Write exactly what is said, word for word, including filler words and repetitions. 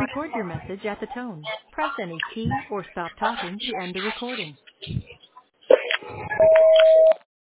record your message at the tone. Press any key or stop talking to end the recording.